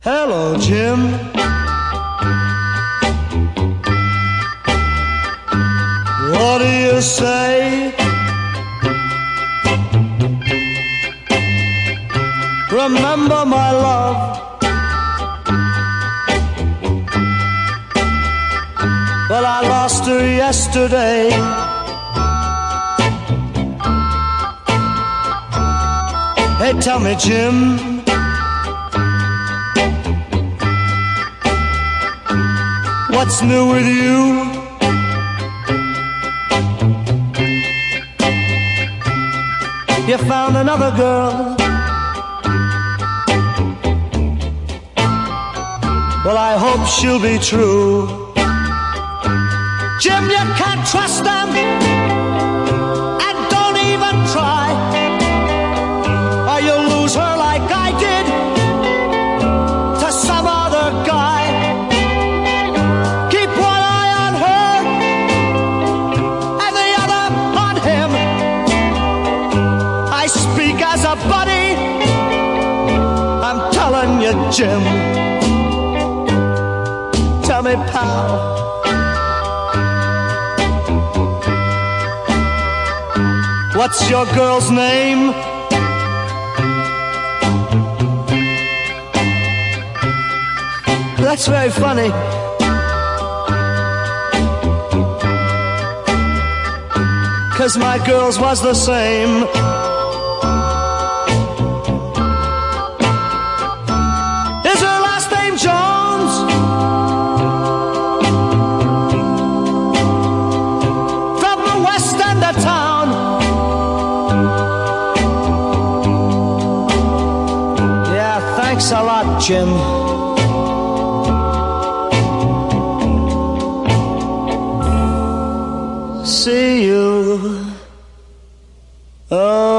Hello, Jim. What do you say? Remember my love, but I lost her yesterday. Hey, tell me, Jim, what's new with you? You found another girl. Well, I hope she'll be true. Jim, you can't trust them, and don't even try, or you'll lose her like I did to some other guy. Keep one eye on her and the other on him. I speak as a buddy, I'm telling you, Jim. Tell me, pal, what's your girl's name? That's very funny. Cause my girl's was the same. Is her last name Jones? From the west end of town. Yeah, thanks a lot, Jim. See you. Oh.